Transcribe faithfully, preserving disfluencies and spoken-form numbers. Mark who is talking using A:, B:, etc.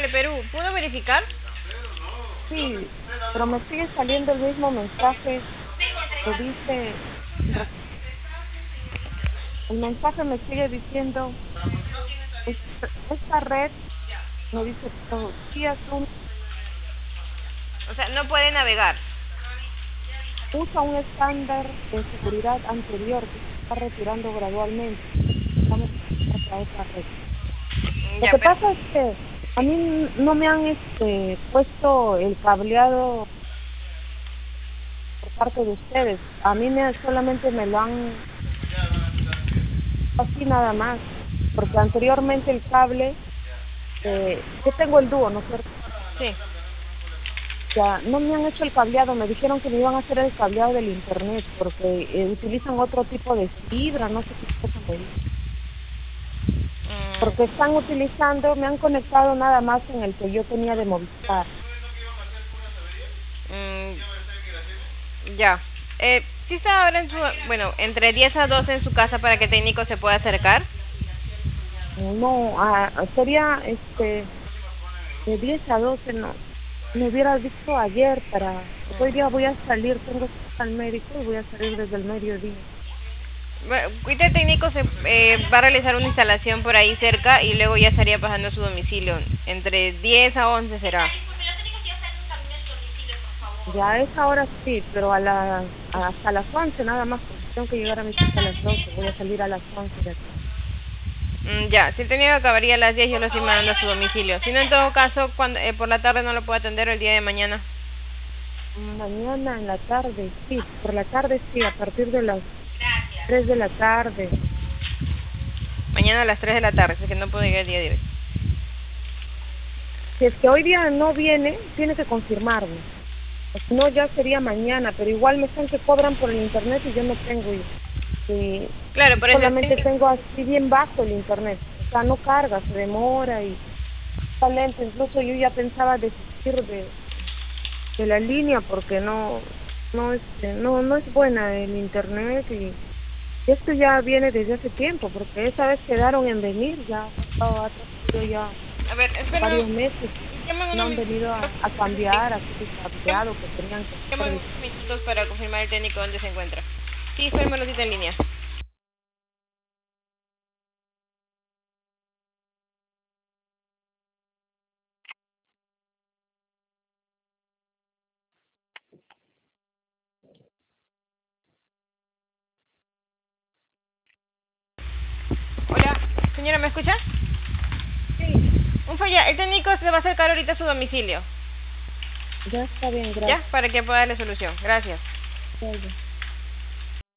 A: Perú. ¿Pudo verificar?
B: Sí, pero me sigue saliendo el mismo mensaje que dice, el mensaje me sigue diciendo, esta, esta red me dice todo, sí asume,
A: O sea, no puede navegar.
B: usa un estándar de seguridad anterior que se está retirando gradualmente. Vamos a esa red. Lo
A: Ya,
B: que
A: pero...
B: pasa es que a mí no me han este puesto el cableado por parte de ustedes. A mí me solamente me lo han así nada más, porque anteriormente el cable, eh, yo tengo el dúo, ¿no es cierto?
A: Sí.
B: Ya no me han hecho el cableado, me dijeron que me iban a hacer el cableado del internet, porque eh, utilizan otro tipo de fibra, no sé qué cosa me dicen. Porque
A: Mm,
B: están utilizando, me han conectado nada más en el que yo tenía de Movistar.
A: mm, ya. Eh, ¿sí está ahora en su... Bueno, entre diez a doce en su casa para que el técnico se pueda acercar?
B: No, ah, sería este de diez a doce, no. Me hubiera dicho ayer para... Porque hoy día voy a salir, tengo que ir al médico y voy a salir desde el mediodía.
A: Bueno, ahorita el técnico se eh, va a realizar una instalación por ahí cerca y luego ya estaría pasando a su domicilio. Entre diez a once será.
B: Ya a esa hora sí, pero a la, hasta las once nada más, porque tengo que llegar a mi casa a las doce, voy a salir a las once de aquí.
A: Mm, ya, si el técnico acabaría a las diez yo lo estoy mandando a su domicilio. Si no, en todo caso, cuando eh, por la tarde no lo puedo atender o el día de mañana.
B: Mañana en la tarde, sí, por la tarde sí, a partir de las tres de la tarde.
A: Mañana a las tres de la tarde, es que no puedo llegar el día de hoy.
B: Si es que hoy día no viene, tiene que confirmarme. Si no, ya sería mañana, pero igual me están que cobran por el internet y yo no tengo. Y, y
A: Claro, por eso...
B: solamente tengo así bien bajo el internet. O sea, no carga, se demora y está lento. Incluso yo ya pensaba desistir de, de la línea porque no no este, no no es buena el internet y esto ya viene desde hace tiempo porque esa vez quedaron en venir, ya ha pasado ha pasado ya
A: A ver, espera,
B: varios meses,
A: llaman
B: no
A: unos
B: han venido a, a cambiar, a hacer el cableado que tenían que
A: llaman
B: hacer.
A: unos minutos para confirmar el técnico dónde se encuentra. Sí, estoy un minutito en línea. Hola, señora, ¿me escucha?
B: Sí,
A: Un falla, el técnico se va a acercar ahorita a su domicilio.
B: ya está bien,
A: ¿Ya?
B: gracias.
A: Para que pueda darle solución. Gracias.
B: Ya, ya.